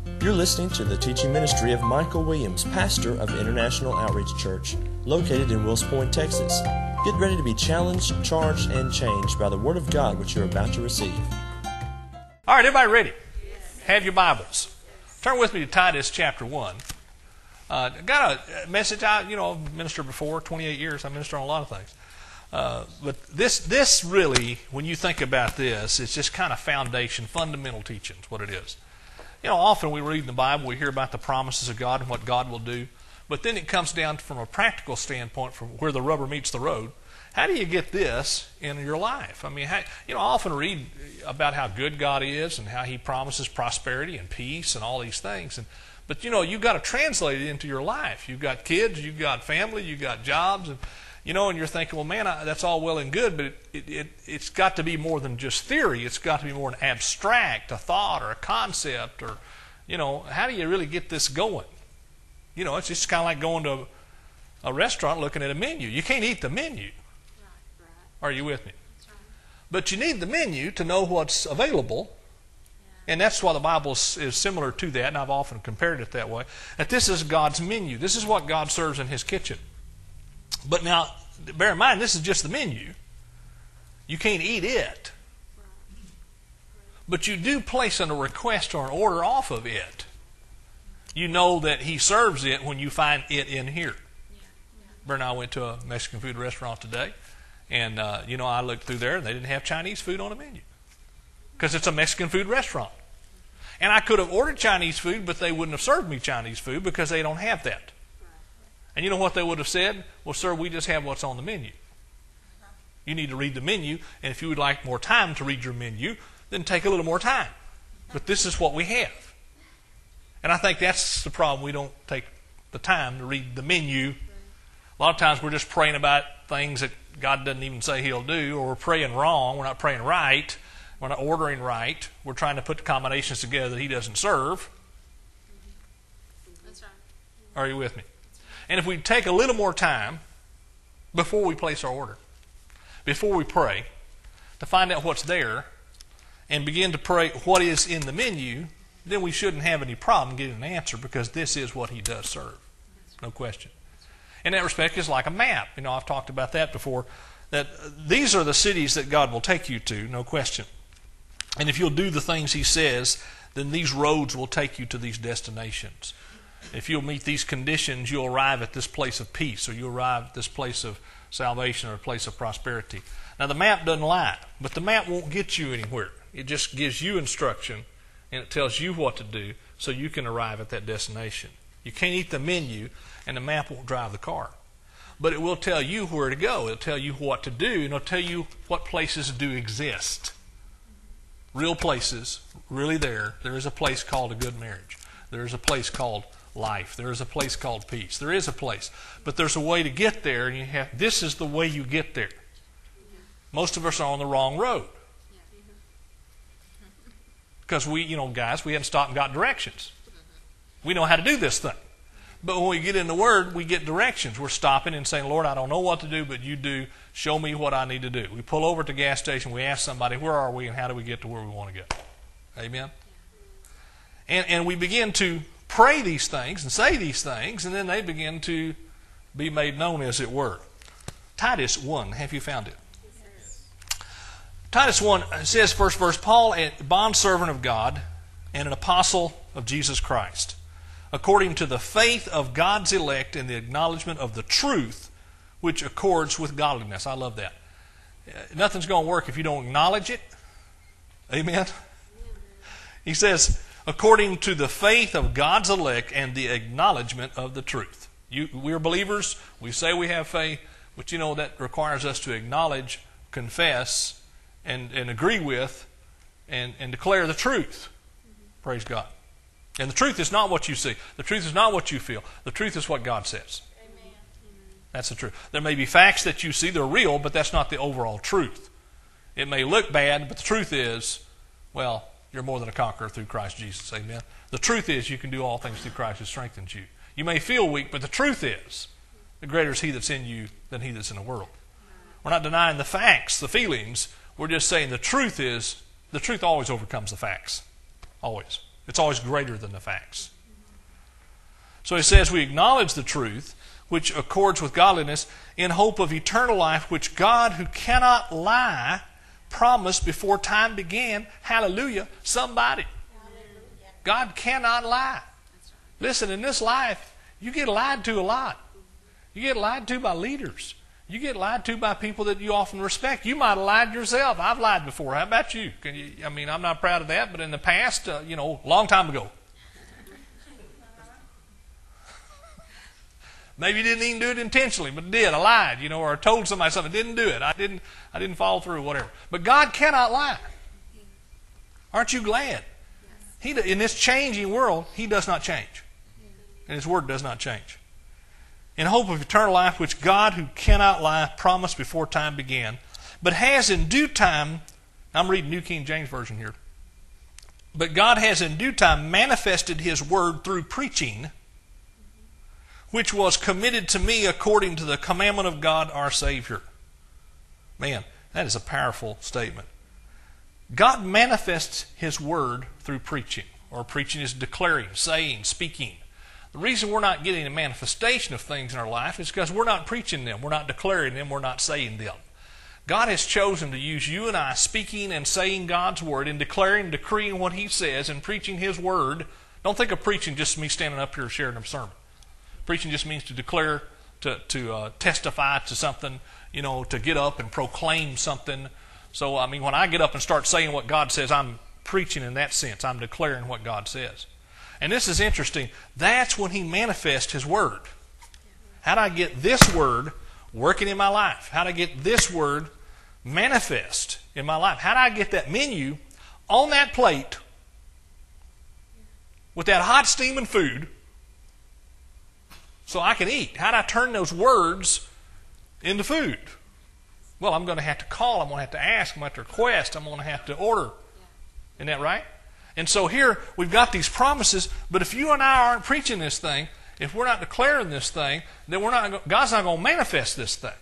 You're listening to the teaching ministry of Michael Williams, pastor of International Outreach Church, located in Wills Point, Texas. Get ready to be challenged, charged, and changed by the Word of God which you're about to receive. All right, everybody ready? Yes. Have your Bibles. Turn with me to Titus chapter 1. Got a message out, I've ministered before, 28 years. I minister on a lot of things. But this really, when you think about this, it's just kind of foundation, fundamental teaching is what it is. Often we read in the Bible, we hear about the promises of God and what God will do. But then it comes down from a practical standpoint, from where the rubber meets the road. How do you get this in your life? I often read about how good God is and how He promises prosperity and peace and all these things. But you've got to translate it into your life. You've got kids, you've got family, you've got jobs, and you're thinking, well, man, that's all well and good, but it's got to be more than just theory. It's got to be more an abstract, a thought or a concept, or, how do you really get this going? It's just kind of like going to a restaurant looking at a menu. You can't eat the menu. Right. Are you with me? Right. But you need the menu to know what's available. And that's why the Bible is similar to that, and I've often compared it that way, that this is God's menu. This is what God serves in His kitchen. But now, bear in mind, this is just the menu. You can't eat it. But you do place a request or an order off of it. You know that He serves it when you find it in here. Bert and I went to a Mexican food restaurant today, and I looked through there, and they didn't have Chinese food on the menu. Because it's a Mexican food restaurant. And I could have ordered Chinese food, but they wouldn't have served me Chinese food because they don't have that. And you know what they would have said? Well, sir, we just have what's on the menu. You need to read the menu, and if you would like more time to read your menu, then take a little more time. But this is what we have. And I think that's the problem. We don't take the time to read the menu. A lot of times we're just praying about things that God doesn't even say He'll do, or we're praying wrong. We're not praying right. We're not ordering right. We're trying to put the combinations together that He doesn't serve. That's right. Are you with me? And if we take a little more time before we place our order, before we pray, to find out what's there and begin to pray what is in the menu, then we shouldn't have any problem getting an answer, because this is what He does serve. No question. In that respect, it's like a map. I've talked about that before, that these are the cities that God will take you to, no question. And if you'll do the things He says, then these roads will take you to these destinations. If you'll meet these conditions, you'll arrive at this place of peace, or you'll arrive at this place of salvation, or a place of prosperity. Now, the map doesn't lie, but the map won't get you anywhere. It just gives you instruction, and it tells you what to do so you can arrive at that destination. You can't eat the menu, and the map won't drive the car. But it will tell you where to go. It'll tell you what to do, and it'll tell you what places do exist. Real places, really there. There is a place called a good marriage. There is a place called life. There is a place called peace. There is a place. But there's a way to get there, and this is the way you get there. Most of us are on the wrong road. Because guys, we haven't stopped and got directions. We know how to do this thing. But when we get in the Word, we get directions. We're stopping and saying, Lord, I don't know what to do, but You do. Show me what I need to do. We pull over at the gas station. We ask somebody, where are we, and how do we get to where we want to go? Amen? And we begin to pray these things and say these things, and then they begin to be made known, as it were. Titus 1, have you found it? Yes. Titus 1 says, first verse, Paul, a bondservant of God and an apostle of Jesus Christ, according to the faith of God's elect and the acknowledgement of the truth which accords with godliness. I love that. Nothing's going to work if you don't acknowledge it. Amen? He says, according to the faith of God's elect and the acknowledgement of the truth. We're believers. We say we have faith, but that requires us to acknowledge, confess, and agree with, and declare the truth. Praise God. And the truth is not what you see. The truth is not what you feel. The truth is what God says. Amen. That's the truth. There may be facts that you see, they're real, but that's not the overall truth. It may look bad, but the truth is, well, you're more than a conqueror through Christ Jesus. Amen. The truth is you can do all things through Christ who strengthens you. You may feel weak, but the truth is, the greater is He that's in you than he that's in the world. We're not denying the facts, the feelings. We're just saying the truth always overcomes the facts. Always. It's always greater than the facts. So he says, we acknowledge the truth, which accords with godliness, in hope of eternal life, which God, who cannot lie, promised before time began. Hallelujah. Somebody. Hallelujah. God cannot lie. Listen, in this life, you get lied to a lot. You get lied to by leaders. You get lied to by people that you often respect. You might have lied yourself. I've lied before. How about you? I'm not proud of that, but in the past, a long time ago. Maybe you didn't even do it intentionally, but did. I lied, or I told somebody something. I didn't do it. I didn't follow through, whatever. But God cannot lie. Aren't you glad? In this changing world, He does not change. And His Word does not change. In hope of eternal life, which God, who cannot lie, promised before time began, but has in due time, I'm reading New King James Version here, but God has in due time manifested His Word through preaching, which was committed to me according to the commandment of God our Savior. Man, that is a powerful statement. God manifests His Word through preaching, or preaching is declaring, saying, speaking. The reason we're not getting a manifestation of things in our life is because we're not preaching them, we're not declaring them, we're not saying them. God has chosen to use you and I speaking and saying God's Word and declaring, decreeing what He says and preaching His Word. Don't think of preaching just me standing up here sharing a sermon. Preaching just means to declare, to testify to something, to get up and proclaim something. So, when I get up and start saying what God says, I'm preaching in that sense. I'm declaring what God says. And this is interesting. That's when He manifests His Word. How do I get this Word working in my life? How do I get this Word manifest in my life? How do I get that menu on that plate with that hot steaming food so I can eat? How do I turn those words into food? Well, I'm going to have to call. I'm going to have to ask. I'm going to have to request. I'm going to have to order. Isn't that right? And so here we've got these promises, but if you and I aren't preaching this thing, if we're not declaring this thing, then God's not going to manifest this thing.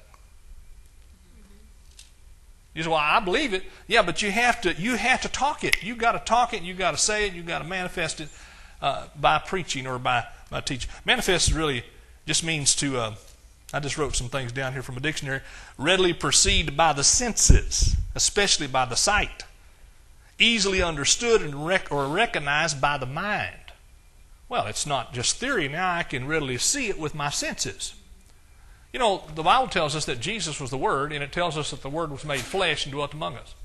You say, well, I believe it. Yeah, but you have to talk it. You've got to talk it. You've got to say it. You've got to manifest it by preaching or by teaching. Manifest really just means to, I just wrote some things down here from a dictionary, readily perceived by the senses, especially by the sight, easily understood or recognized by the mind. Well, it's not just theory. Now I can readily see it with my senses. The Bible tells us that Jesus was the Word, and it tells us that the Word was made flesh and dwelt among us.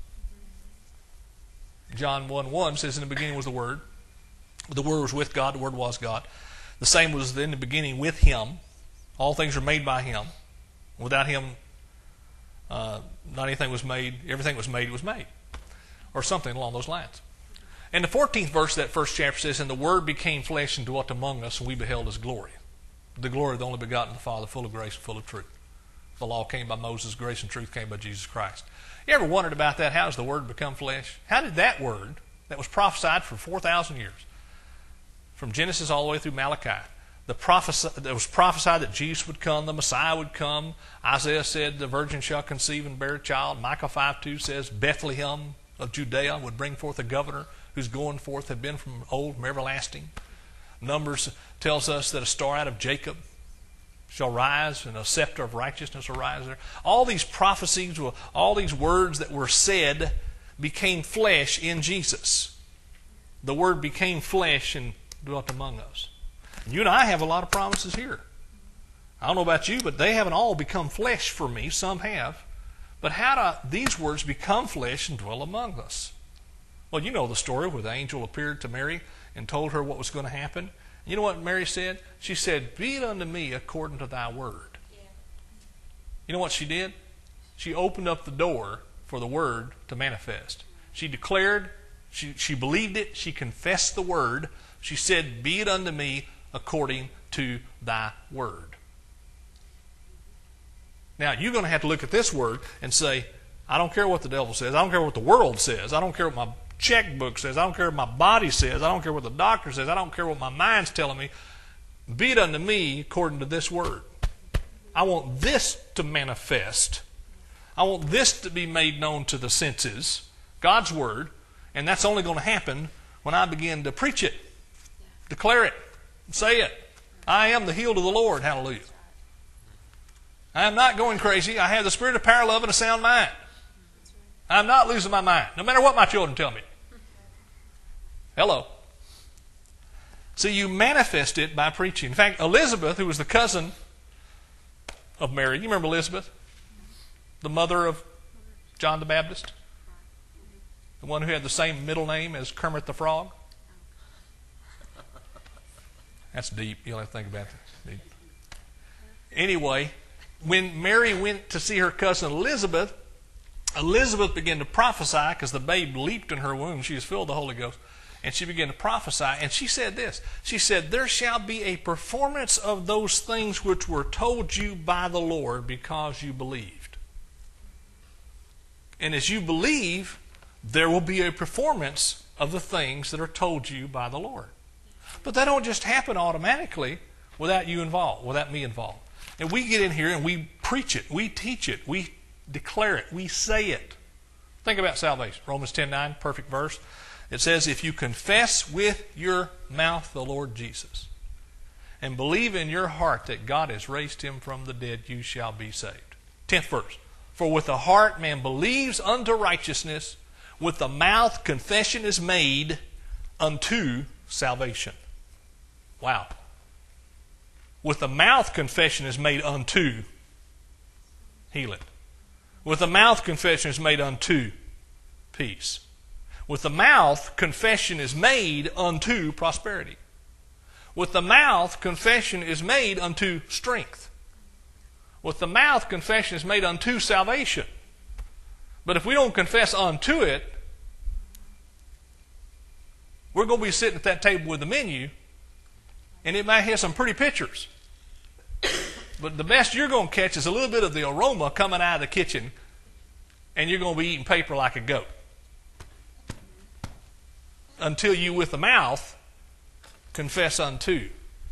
John 1:1 says, in the beginning was the Word. The Word was with God. The Word was God. The same was in the beginning with Him. All things were made by Him. Without Him, not anything was made. Everything was made. Or something along those lines. And the 14th verse of that first chapter says, and the Word became flesh and dwelt among us, and we beheld His glory. The glory of the only begotten of the Father, full of grace and full of truth. The law came by Moses, grace and truth came by Jesus Christ. You ever wondered about that? How does the Word become flesh? How did that Word, that was prophesied for 4,000 years, from Genesis all the way through Malachi, that was prophesied that Jesus would come, the Messiah would come. Isaiah said the virgin shall conceive and bear a child. Micah 5:2 says Bethlehem of Judea would bring forth a governor whose going forth had been from old, from everlasting. Numbers tells us that a star out of Jacob shall rise and a scepter of righteousness will rise there. All these prophecies, all these words that were said became flesh in Jesus. The Word became flesh and dwelt among us. And you and I have a lot of promises here. I don't know about you, but they haven't all become flesh for me. Some have. But how do these words become flesh and dwell among us? Well, you know the story where the angel appeared to Mary and told her what was going to happen. You know what Mary said? She said, be it unto me according to thy word. Yeah. You know what she did? She opened up the door for the Word to manifest. She declared, she believed it, she confessed the Word. She said, be it unto me according to thy word. Now, you're going to have to look at this word and say, I don't care what the devil says. I don't care what the world says. I don't care what my checkbook says. I don't care what my body says. I don't care what the doctor says. I don't care what my mind's telling me. Be it unto me according to this word. I want this to manifest. I want this to be made known to the senses, God's word, and that's only going to happen when I begin to preach it, declare it, say it. I am the healed of the Lord. Hallelujah. I am not going crazy. I have the spirit of power, love, and a sound mind. I'm not losing my mind, no matter what my children tell me. Hello. So you manifest it by preaching. In fact, Elizabeth, who was the cousin of Mary, you remember Elizabeth? The mother of John the Baptist? The one who had the same middle name as Kermit the Frog? That's deep. You'll have to think about that. Deep. Anyway, when Mary went to see her cousin Elizabeth, Elizabeth began to prophesy because the babe leaped in her womb. She was filled with the Holy Ghost. And she began to prophesy. And she said this. She said, there shall be a performance of those things which were told you by the Lord because you believed. And as you believe, there will be a performance of the things that are told you by the Lord. But that don't just happen automatically without you involved, without me involved. And we get in here and we preach it, we teach it, we declare it, we say it. Think about salvation. Romans 10:9, perfect verse. It says, if you confess with your mouth the Lord Jesus and believe in your heart that God has raised him from the dead, you shall be saved. 10th verse. For with the heart man believes unto righteousness, with the mouth confession is made unto salvation. Wow. With the mouth confession is made unto healing. With the mouth confession is made unto peace. With the mouth confession is made unto prosperity. With the mouth confession is made unto strength. With the mouth confession is made unto salvation. But if we don't confess unto it, we're going to be sitting at that table with the menu, and it might have some pretty pictures. But the best you're going to catch is a little bit of the aroma coming out of the kitchen, and you're going to be eating paper like a goat. Until you, with the mouth, confess unto.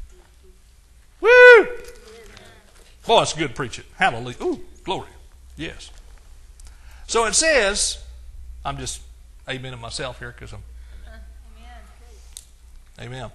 Woo! Boy, it's good preaching. Hallelujah. Ooh, glory. Yes. So it says, I'm just amening myself here because I'm... Amen.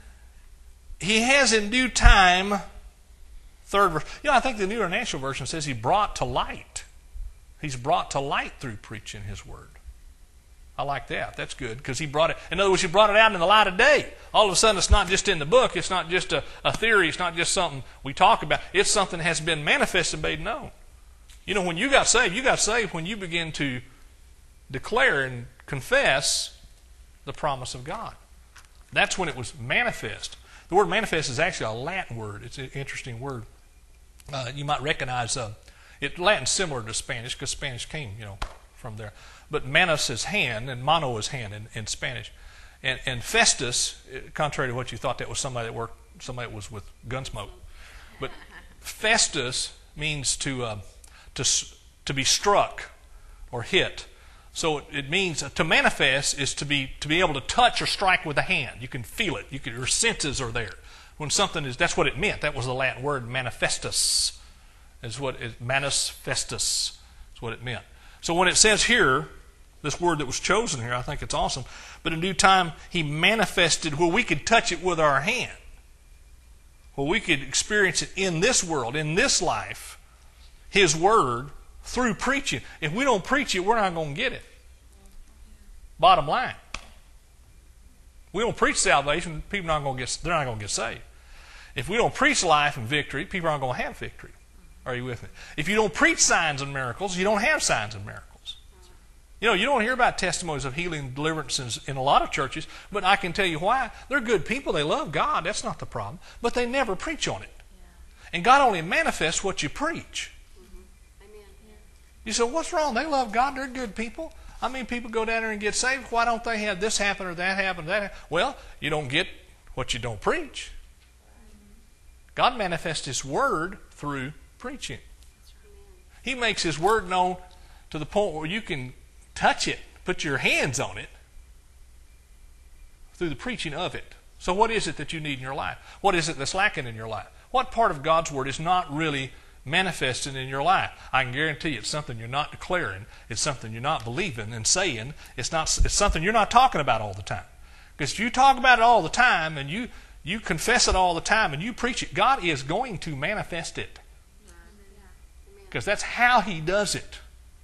He has in due time, third verse. I think the New International Version says he brought to light. He's brought to light through preaching his word. I like that. That's good because he brought it. In other words, he brought it out in the light of day. All of a sudden, it's not just in the book. It's not just a theory. It's not just something we talk about. It's something that has been manifested and made known. You know, when you got saved when you begin to declare and confess the promise of God. That's when it was manifest. The word manifest is actually a Latin word. It's an interesting word. You might recognize it. Latin's similar to Spanish because Spanish came, from there. But manus is hand and mano is hand in Spanish. And Festus, contrary to what you thought, that was somebody that was with Gunsmoke. But Festus means to be struck or hit. So it means to manifest is to be able to touch or strike with a hand. You can feel it. Your senses are there. When something is, that's what it meant. That was the Latin word manifestus. Manus festus is what it meant. So when it says here, this word that was chosen here, I think it's awesome. But in due time, he manifested where we could touch it with our hand. Where we could experience it in this world, in this life, his word, through preaching. If we don't preach it, we're not going to get it. Bottom line. We don't preach salvation, they're not going to get saved. If we don't preach life and victory, people aren't going to have victory. Are you with me? If you don't preach signs and miracles, you don't have signs and miracles. You don't hear about testimonies of healing and deliverance in a lot of churches, but I can tell you why. They're good people. They love God. That's not the problem. But they never preach on it. And God only manifests what you preach. You say, what's wrong? They love God. They're good people. I mean, people go down there and get saved. Why don't they have this happen or that happen or that happen? Well, you don't get what you don't preach. God manifests his word through preaching. He makes his word known to the point where you can touch it, put your hands on it through the preaching of it. So what is it that you need in your life? What is it that's lacking in your life? What part of God's word is not really manifesting in your life? I can guarantee you it's something you're not declaring. It's something you're not believing and saying. It's something you're not talking about all the time. Because if you talk about it all the time and you confess it all the time and you preach it, God is going to manifest it. Because that's how He does it.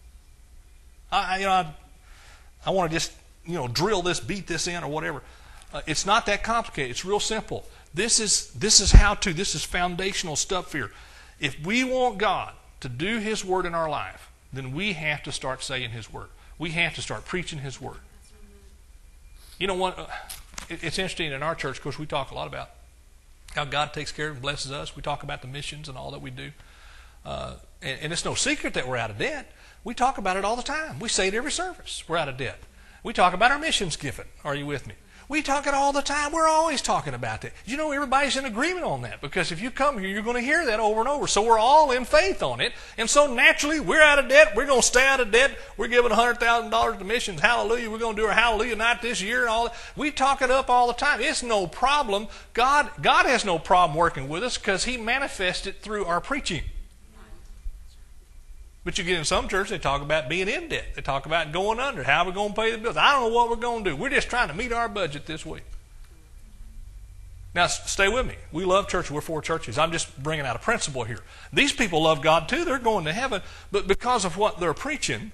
I want to just drill this, beat this in, or whatever. It's not that complicated. It's real simple. This is how-to. This is foundational stuff here. If we want God to do His Word in our life, then we have to start saying His Word. We have to start preaching His Word. You know what? It's interesting in our church, of course, we talk a lot about how God takes care and blesses us. We talk about the missions and all that we do. And it's no secret that we're out of debt. We talk about it all the time. We say it every service. We're out of debt. We talk about our missions giving. Are you with me? We talk it all the time. We're always talking about that. You know, everybody's in agreement on that, because if you come here, you're going to hear that over and over. So we're all in faith on it. And so naturally, we're out of debt. We're going to stay out of debt. We're giving $100,000 to missions. Hallelujah. We're going to do our hallelujah night this year and all that. We talk it up all the time. It's no problem. God has no problem working with us because He manifests it through our preaching. But you get in some churches, they talk about being in debt. They talk about going under. How are we going to pay the bills? I don't know what we're going to do. We're just trying to meet our budget this week. Now, stay with me. We love churches. We're for churches. I'm just bringing out a principle here. These people love God too. They're going to heaven. But because of what they're preaching,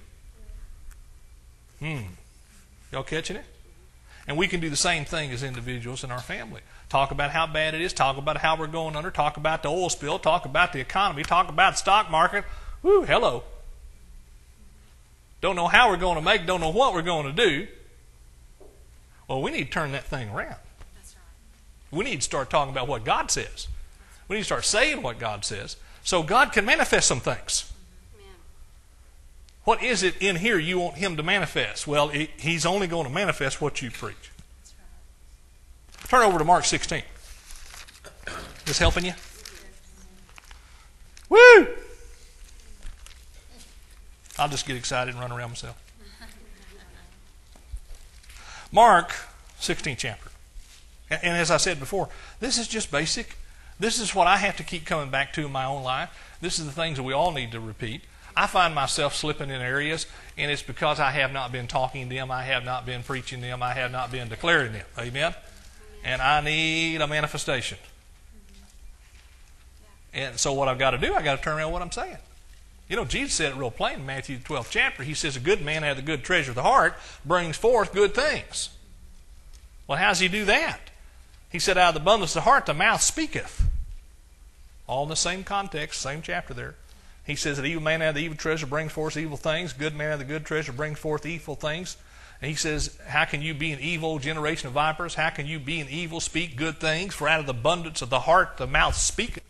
y'all catching it? And we can do the same thing as individuals in our family. Talk about how bad it is. Talk about how we're going under. Talk about the oil spill. Talk about the economy. Talk about the stock market. Woo, hello. Don't know how we're going to make, don't know what we're going to do. Well, we need to turn that thing around. That's right. We need to start talking about what God says. We need to start saying what God says so God can manifest some things. Amen. What is it in here you want Him to manifest? Well, He's only going to manifest what you preach. That's right. Turn over to Mark 16. This helping you? Woo! I'll just get excited and run around myself. Mark 16th chapter. And as I said before, this is just basic. This is what I have to keep coming back to in my own life. This is the things that we all need to repeat. I find myself slipping in areas, and it's because I have not been talking them, I have not been preaching them, I have not been declaring them. Amen? And I need a manifestation. And so what I've got to do, I've got to turn around what I'm saying. You know, Jesus said it real plain in Matthew 12th chapter. He says, a good man out of the good treasure of the heart brings forth good things. Well, how does he do that? He said, out of the abundance of the heart, the mouth speaketh. All in the same context, same chapter there. He says that evil man out of the evil treasure brings forth evil things. Good man out of the good treasure brings forth evil things. And he says, how can you be an evil generation of vipers? How can you be an evil, speak good things? For out of the abundance of the heart, the mouth speaketh.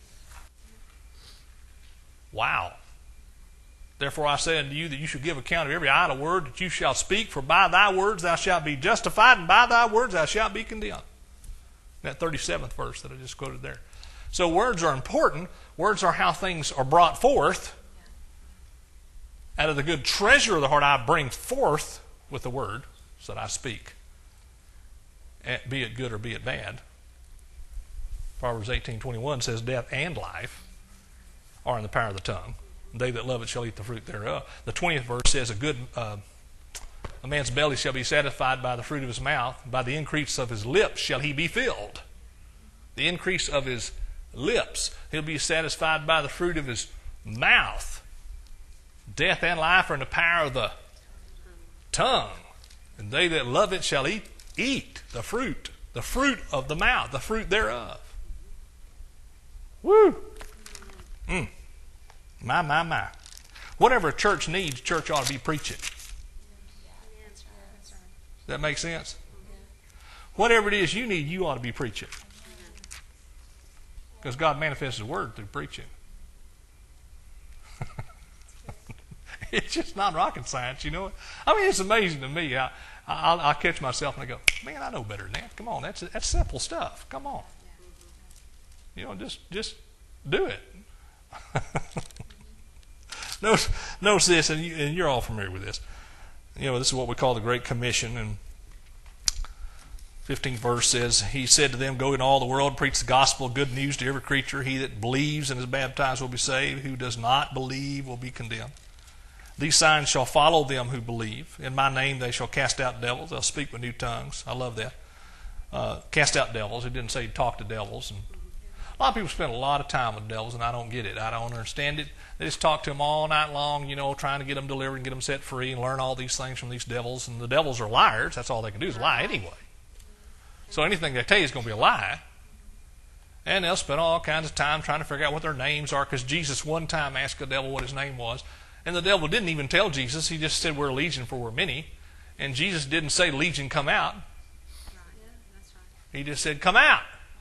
Wow. Therefore I say unto you that you shall give account of every idle word that you shall speak, for by thy words thou shalt be justified, and by thy words thou shalt be condemned. That 37th verse that I just quoted there. So words are important. Words are how things are brought forth. Out of the good treasure of the heart I bring forth with the word, so that I speak, be it good or be it bad. Proverbs 18:21 says, death and life are in the power of the tongue. They that love it shall eat the fruit thereof. The 20th verse says, a man's belly shall be satisfied by the fruit of his mouth. By the increase of his lips shall he be filled. The increase of his lips. He'll be satisfied by the fruit of his mouth. Death and life are in the power of the tongue. And they that love it shall eat the fruit of the mouth, the fruit thereof. Woo! My. Whatever a church needs, church ought to be preaching. Does that make sense? Whatever it is you need, you ought to be preaching. Because God manifests His word through preaching. It's just not rocket science, you know. I mean, it's amazing to me. I'll catch myself and I go, man, I know better than that. Come on, that's simple stuff. Come on. You know, just do it. Notice this, and you're all familiar with this. You know, this is what we call the Great Commission. And 15th verse says, He said to them, go into all the world, preach the gospel, good news to every creature. He that believes and is baptized will be saved. Who does not believe will be condemned. These signs shall follow them who believe. In my name they shall cast out devils. They'll speak with new tongues. I love that. cast out devils. It didn't say talk to devils. And a lot of people spend a lot of time with devils, and I don't get it. I don't understand it. They just talk to them all night long, trying to get them delivered and get them set free and learn all these things from these devils. And the devils are liars. That's all they can do is lie anyway. So anything they tell you is going to be a lie. And they'll spend all kinds of time trying to figure out what their names are, because Jesus one time asked the devil what his name was. And the devil didn't even tell Jesus. He just said, we're legion, for we're many. And Jesus didn't say, legion, come out. He just said, come out.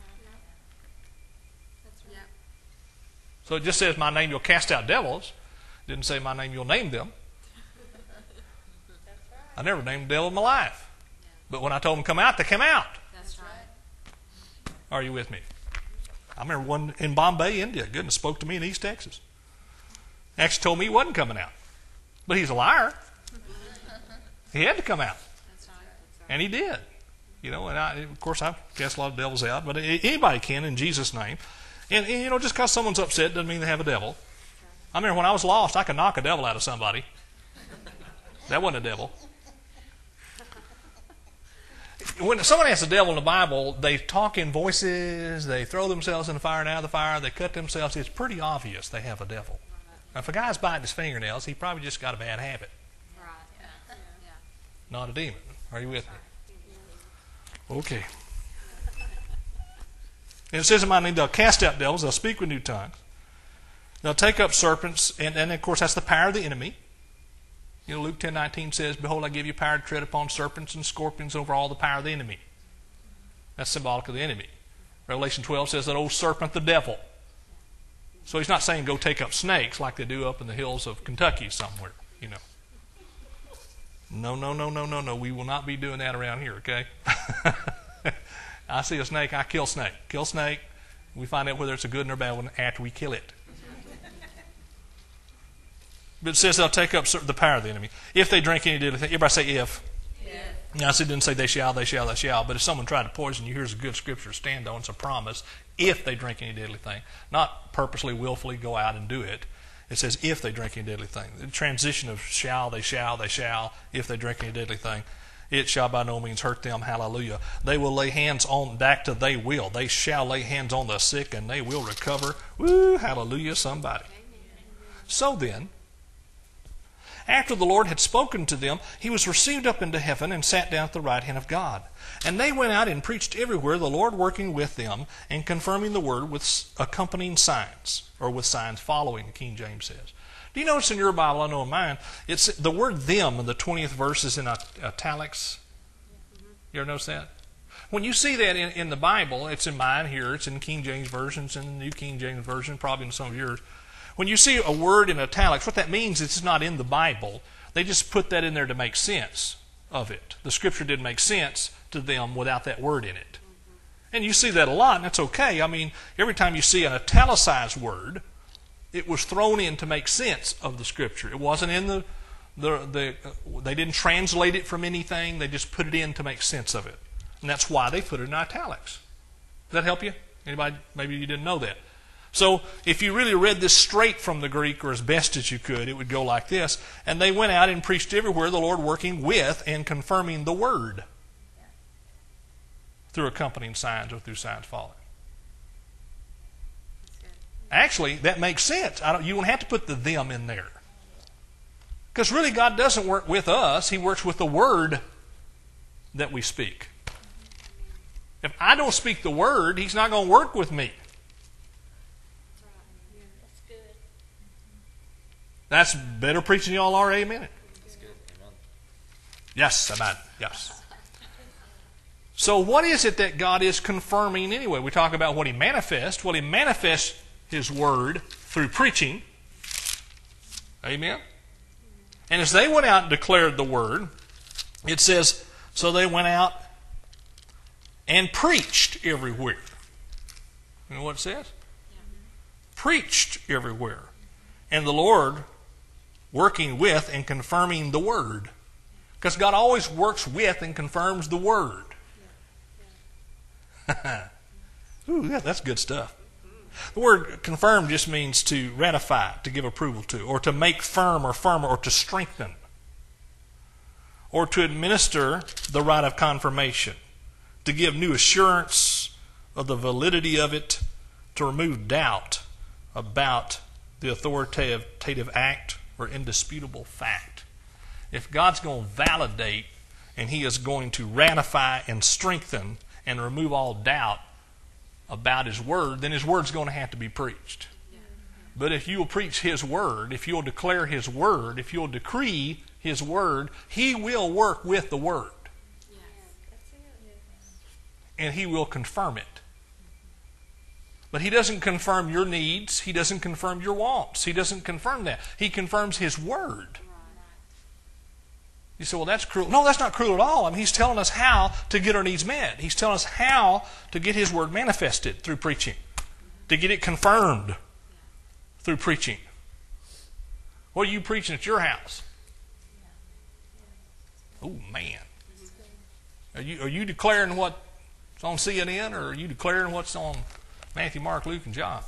So it just says, my name, you'll cast out devils. It didn't say, my name, you'll name them. I never named a devil in my life. But when I told them come out, they came out. That's right. Are you with me? I remember one in Bombay, India. Goodness, spoke to me in East Texas. Actually told me he wasn't coming out. But he's a liar. He had to come out. That's right. And he did. And of course, I've cast a lot of devils out, but anybody can in Jesus' name. And just because someone's upset doesn't mean they have a devil. I remember when I was lost, I could knock a devil out of somebody. That wasn't a devil. When somebody has a devil in the Bible, they talk in voices, they throw themselves in the fire and out of the fire, they cut themselves. It's pretty obvious they have a devil. Now, if a guy's biting his fingernails, he probably just got a bad habit. Right. Yeah. Not a demon. Are you with me? Okay. And it says in my name, they'll cast out devils, they'll speak with new tongues, they'll take up serpents, and of course that's the power of the enemy. Luke 10:19 says, behold, I give you power to tread upon serpents and scorpions over all the power of the enemy. That's symbolic of the enemy. Revelation 12 says that old serpent, the devil. So he's not saying go take up snakes like they do up in the hills of Kentucky somewhere, No. We will not be doing that around here, okay? I see a snake, I kill snake. Kill snake. We find out whether it's a good or bad one after we kill it. But it says they'll take up the power of the enemy. If they drink any deadly thing. Everybody say if. Yeah. Now, it didn't say they shall. But if someone tried to poison you, here's a good scripture to stand on. It's a promise. If they drink any deadly thing. Not purposely, willfully go out and do it. It says if they drink any deadly thing. The transition of shall, they shall, if they drink any deadly thing. It shall by no means hurt them. Hallelujah. They will lay hands on, back to they will. They shall lay hands on the sick and they will recover. Woo, hallelujah, somebody. So then, after the Lord had spoken to them, he was received up into heaven and sat down at the right hand of God. And they went out and preached everywhere, the Lord working with them and confirming the word with accompanying signs, or with signs following, the King James says. Do you notice in your Bible, I know in mine, it's the word them in the 20th verse is in italics? You ever notice that? When you see that in the Bible, it's in mine here, it's in King James Version, it's in the New King James Version, probably in some of yours. When you see a word in italics, what that means is it's not in the Bible. They just put that in there to make sense of it. The Scripture didn't make sense to them without that word in it. And you see that a lot, and that's okay. I mean, every time you see an italicized word, it was thrown in to make sense of the Scripture. It wasn't in they didn't translate it from anything. They just put it in to make sense of it. And that's why they put it in italics. Does that help you? Anybody? Maybe you didn't know that. So if you really read this straight from the Greek, or as best as you could, it would go like this. And they went out and preached everywhere, the Lord working with and confirming the word through accompanying signs or through signs following. Actually, that makes sense. You don't have to put the them in there. Because really God doesn't work with us. He works with the word that we speak. If I don't speak the word, He's not going to work with me. That's better preaching y'all are, amen? That's good, amen. Yes, amen, yes. So what is it that God is confirming anyway? We talk about what He manifests. Well, He manifests His word through preaching. Amen? And as they went out and declared the word, it says, so they went out and preached everywhere. You know what it says? Preached everywhere. And the Lord working with and confirming the word. Because God always works with and confirms the word. Ooh, yeah, that's good stuff. The word confirm just means to ratify, to give approval to, or to make firm or firmer, or to strengthen, or to administer the rite of confirmation. to give new assurance of the validity of it, to remove doubt about the authoritative act or indisputable fact. If God's going to validate and He is going to ratify and strengthen and remove all doubt about His Word, then His Word's going to have to be preached. But if you'll preach His Word, if you'll declare His Word, if you'll decree His Word, He will work with the Word. And He will confirm it. But He doesn't confirm your needs. He doesn't confirm your wants. He doesn't confirm that. He confirms His Word. You say, well, that's cruel. No, that's not cruel at all. I mean, He's telling us how to get our needs met. He's telling us how to get His Word manifested through preaching, to get it confirmed through preaching. What are you preaching at your house? Oh, man. Are you declaring what's on CNN, or are you declaring what's on Matthew, Mark, Luke, and John?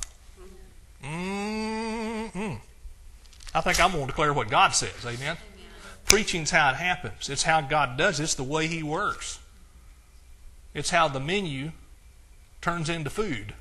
I think I'm going to declare what God says. Amen? Preaching's how it happens. It's how God does it. It's the way He works. It's how the menu turns into food.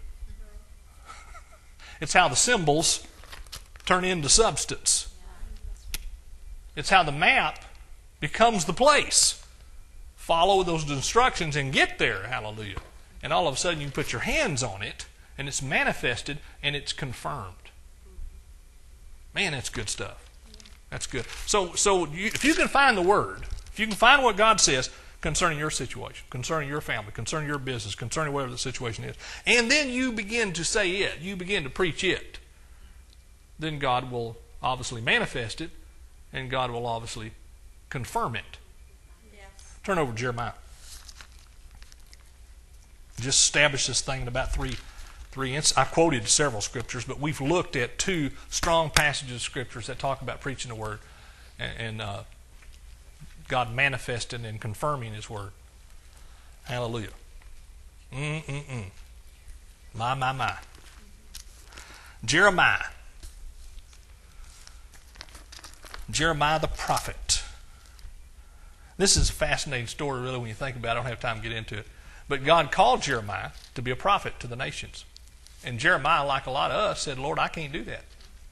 It's how the symbols turn into substance. It's how the map becomes the place. Follow those instructions and get there. Hallelujah. And all of a sudden you put your hands on it and it's manifested and it's confirmed. Man, that's good stuff. That's good. So if you can find the Word, if you can find what God says concerning your situation, concerning your family, concerning your business, concerning whatever the situation is, and then you begin to say it, you begin to preach it, then God will obviously manifest it, and God will obviously confirm it. Yes. Turn over to Jeremiah. Just establish this thing in about three instances. I quoted several scriptures, but we've looked at two strong passages of scriptures that talk about preaching the Word and God manifesting and confirming His Word. Hallelujah. My. Jeremiah the prophet. This is a fascinating story, really, when you think about it. I don't have time to get into it. But God called Jeremiah to be a prophet to the nations. And Jeremiah, like a lot of us, said, Lord, I can't do that.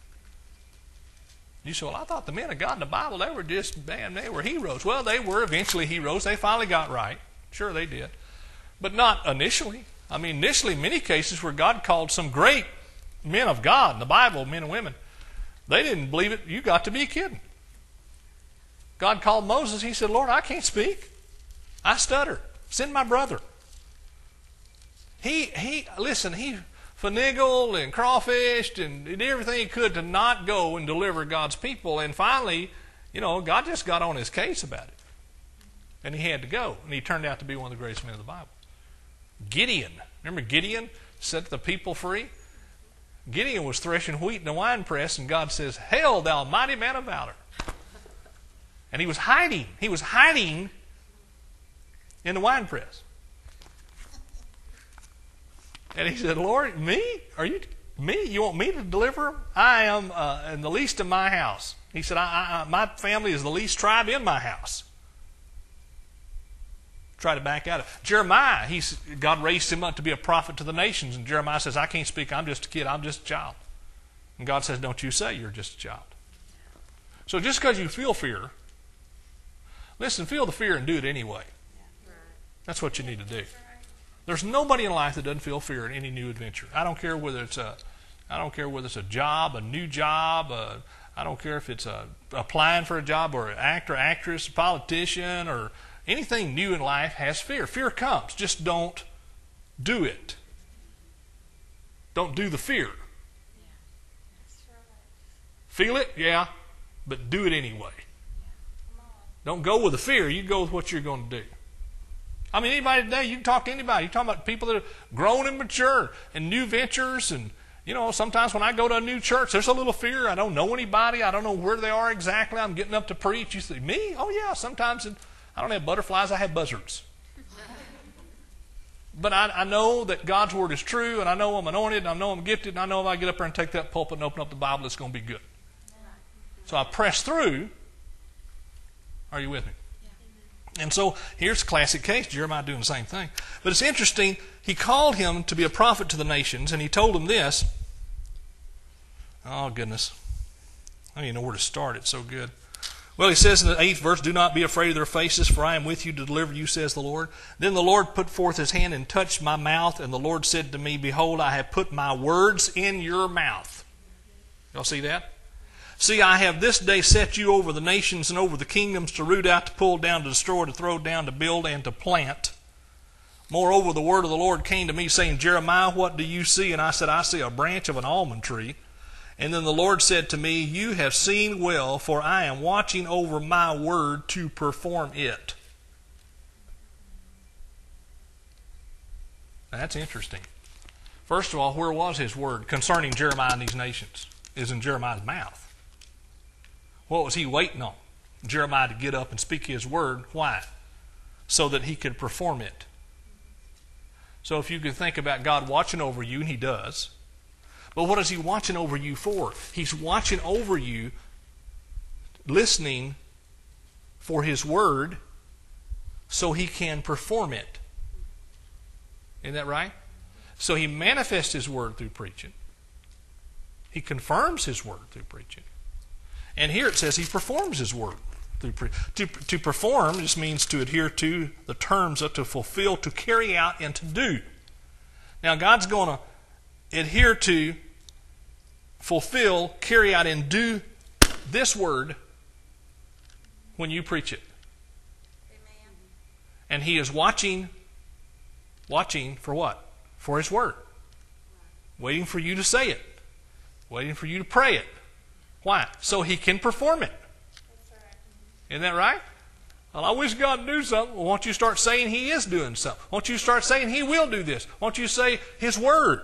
You say, well, I thought the men of God in the Bible, they were just, man, they were heroes. Well, they were eventually heroes. They finally got right. Sure, they did. But not initially. I mean, initially, many cases where God called some great men of God in the Bible, men and women, they didn't believe it. You got to be kidding. God called Moses. He said, Lord, I can't speak. I stutter. Send my brother. He finagled and crawfished and did everything he could to not go and deliver God's people. And finally, God just got on his case about it. And he had to go. And he turned out to be one of the greatest men of the Bible. Gideon. Remember Gideon set the people free? Gideon was threshing wheat in the winepress, and God says, Hail, thou mighty man of valor. And he was hiding. He was hiding in the winepress. And he said, Lord, me? Me? You want me to deliver them? I am in the least of my house. He said, my family is the least tribe in my house. Try to back out of it. Jeremiah, God raised him up to be a prophet to the nations. And Jeremiah says, I can't speak. I'm just a kid. I'm just a child. And God says, don't you say you're just a child. So just because you feel fear, listen, feel the fear and do it anyway. That's what you need to do. There's nobody in life that doesn't feel fear in any new adventure. I don't care whether it's a job, a new job. I don't care if it's applying for a job, or an actor, actress, politician, or anything new in life has fear. Fear comes. Just don't do it. Don't do the fear. Feel it? Yeah. But do it anyway. Don't go with the fear. You go with what you're going to do. I mean, anybody today, you can talk to anybody. You're talking about people that are grown and mature and new ventures. And, sometimes when I go to a new church, there's a little fear. I don't know anybody. I don't know where they are exactly. I'm getting up to preach. You say, me? Oh, yeah. Sometimes I don't have butterflies. I have buzzards. But I know that God's Word is true, and I know I'm anointed, and I know I'm gifted, and I know if I get up there and take that pulpit and open up the Bible, it's going to be good. So I press through. Are you with me? And so here's a classic case, Jeremiah doing the same thing. But it's interesting, he called him to be a prophet to the nations, and he told him this. Oh, goodness. I don't even know where to start. It's so good. Well, he says in the 8th verse, "Do not be afraid of their faces, for I am with you to deliver you, says the Lord. Then the Lord put forth his hand and touched my mouth, and the Lord said to me, Behold, I have put my words in your mouth." Y'all see that? "See, I have this day set you over the nations and over the kingdoms to root out, to pull down, to destroy, to throw down, to build, and to plant. Moreover, the word of the Lord came to me, saying, Jeremiah, what do you see? And I said, I see a branch of an almond tree. And then the Lord said to me, You have seen well, for I am watching over my word to perform it." Now, that's interesting. First of all, where was his word concerning Jeremiah and these nations? It was in Jeremiah's mouth. What was he waiting on? Jeremiah to get up and speak his word. Why? So that he could perform it. So if you can think about God watching over you, and he does. But what is he watching over you for? He's watching over you, listening for his word so he can perform it. Isn't that right? So he manifests his word through preaching. He confirms his word through preaching. And here it says he performs his word through preaching. To perform just means to adhere to the terms of, to fulfill, to carry out, and to do. Now God's going to adhere to, fulfill, carry out, and do this word when you preach it. Amen. And he is watching for what? For his word. Waiting for you to say it. Waiting for you to pray it. Why? So he can perform it. That's right. Isn't that right? Well, I wish God would do something. Well, won't you start saying he is doing something? Won't you start saying he will do this? Won't you say his word?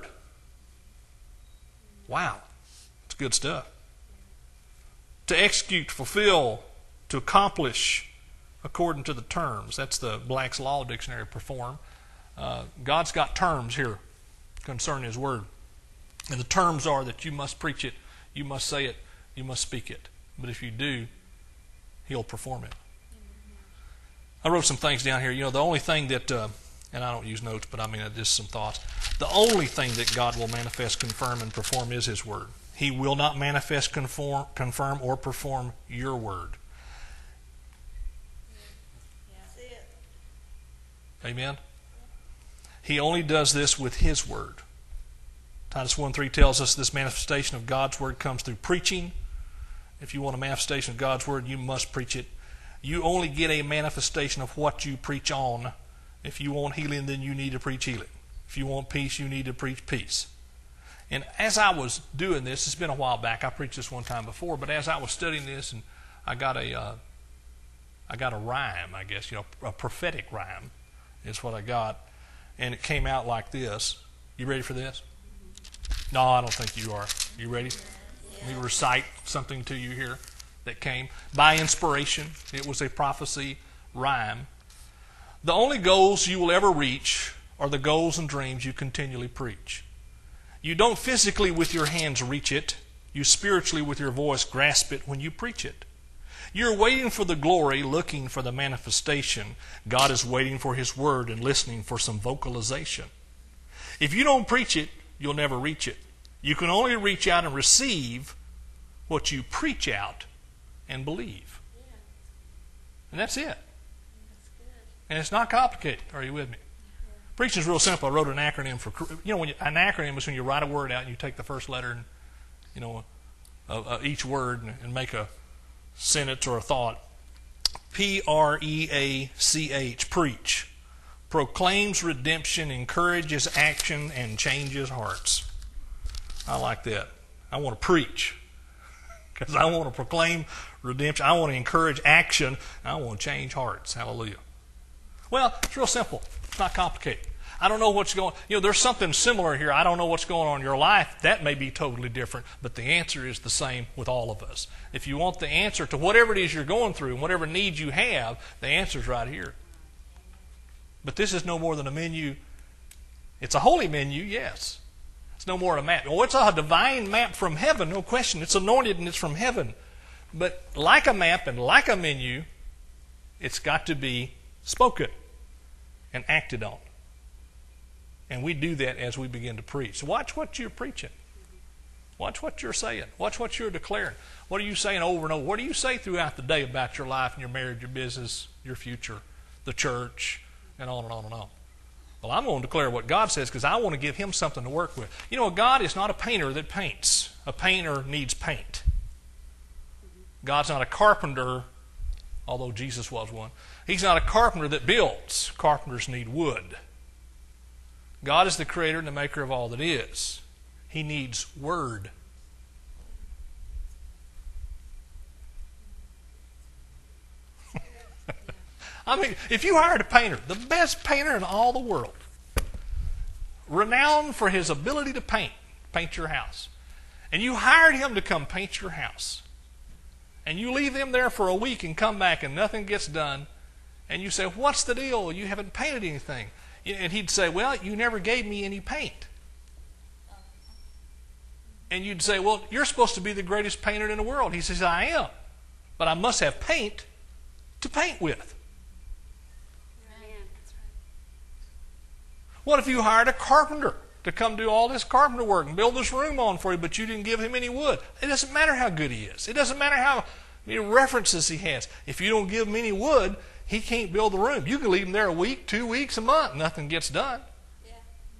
Wow. It's good stuff. To execute, fulfill, to accomplish according to the terms. That's the Black's Law Dictionary, perform. God's got terms here concerning his word. And the terms are that you must preach it, you must say it, you must speak it. But if you do, he'll perform it. I wrote some things down here. You know, the only thing that, and I don't use notes, but I mean just some thoughts. The only thing that God will manifest, confirm, and perform is his word. He will not manifest, confirm, or perform your word. Amen? He only does this with his word. Titus 1:3 tells us this manifestation of God's word comes through preaching. If you want a manifestation of God's word, you must preach it. You only get a manifestation of what you preach on. If you want healing, then you need to preach healing. If you want peace, you need to preach peace. And as I was doing this, it's been a while back. I preached this one time before, but as I was studying this, and I got a rhyme, I guess, a prophetic rhyme is what I got, and it came out like this. You ready for this? No, I don't think you are. You ready? Let me recite something to you here that came by inspiration. It was a prophecy rhyme. The only goals you will ever reach are the goals and dreams you continually preach. You don't physically with your hands reach it. You spiritually with your voice grasp it when you preach it. You're waiting for the glory, looking for the manifestation. God is waiting for his word and listening for some vocalization. If you don't preach it, you'll never reach it. You can only reach out and receive what you preach out and believe. Yeah. And that's it. That's good. And it's not complicated. Are you with me? Yeah. Preaching is real simple. I wrote an acronym for, an acronym is when you write a word out and you take the first letter and, each word and make a sentence or a thought. Preach. Preach. Proclaims redemption, encourages action, and changes hearts. I like that. I want to preach because I want to proclaim redemption. I want to encourage action. And I want to change hearts. Hallelujah. Well, it's real simple. It's not complicated. I don't know what's going on. There's something similar here. I don't know what's going on in your life. That may be totally different, but the answer is the same with all of us. If you want the answer to whatever it is you're going through and whatever needs you have, the answer's right here. But this is no more than a menu. It's a holy menu, yes. It's no more than a map. Oh, it's a divine map from heaven, no question. It's anointed and it's from heaven. But like a map and like a menu, it's got to be spoke it, and acted on. And we do that as we begin to preach. So watch what you're preaching. Watch what you're saying. Watch what you're declaring. What are you saying over and over? What do you say throughout the day about your life and your marriage, your business, your future, the church, and on and on and on? Well, I'm going to declare what God says because I want to give him something to work with. You know, God is not a painter that paints. A painter needs paint. God's not a carpenter, although Jesus was one. He's not a carpenter that builds. Carpenters need wood. God is the creator and the maker of all that is. He needs word. I mean, if you hired a painter, the best painter in all the world, renowned for his ability to paint your house, and you hired him to come paint your house, and you leave him there for a week and come back and nothing gets done, and you say, what's the deal? You haven't painted anything. And he'd say, well, you never gave me any paint. And you'd say, well, you're supposed to be the greatest painter in the world. He says, I am. But I must have paint to paint with. What if you hired a carpenter to come do all this carpenter work and build this room on for you, but you didn't give him any wood? It doesn't matter how good he is. It doesn't matter how many references he has. If you don't give him any wood, he can't build the room. You can leave him there a week, 2 weeks, a month. Nothing gets done. Yeah.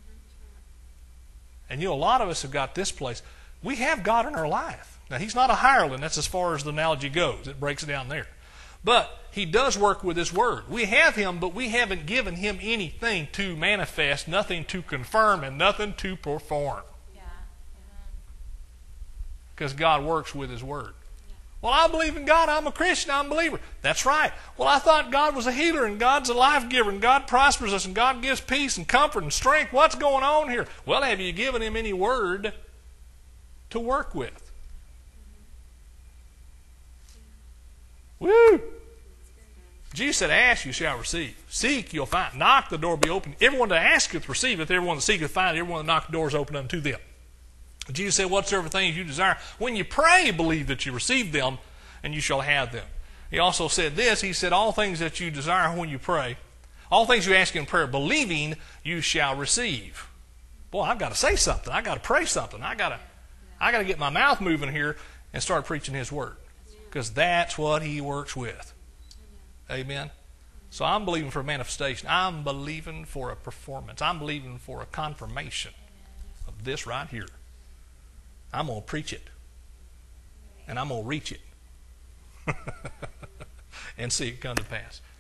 And you know, a lot of us have got this place. We have God in our life. Now, he's not a hireling. That's as far as the analogy goes. It breaks down there. But he does work with his word. We have him, but we haven't given him anything to manifest, nothing to confirm, and nothing to perform. Yeah. Because God works with his word. Well, I believe in God. I'm a Christian. I'm a believer. That's right. Well, I thought God was a healer and God's a life giver and God prospers us and God gives peace and comfort and strength. What's going on here? Well, have you given him any word to work with? Woo! Jesus said, ask, you shall receive. Seek, you'll find. Knock, the door will be open. Everyone that asketh, receiveth. Everyone that seeketh, findeth. Everyone that knocketh, the door is open unto them. Jesus said, whatsoever things you desire, when you pray, believe that you receive them, and you shall have them. He also said this, he said, all things that you desire when you pray, all things you ask in prayer, believing, you shall receive. Boy, I've got to say something. I've got to pray something. I've got to get my mouth moving here and start preaching his word. Because that's what he works with. Amen? So I'm believing for a manifestation. I'm believing for a performance. I'm believing for a confirmation of this right here. I'm going to preach it. And I'm going to reach it. And see it come to pass.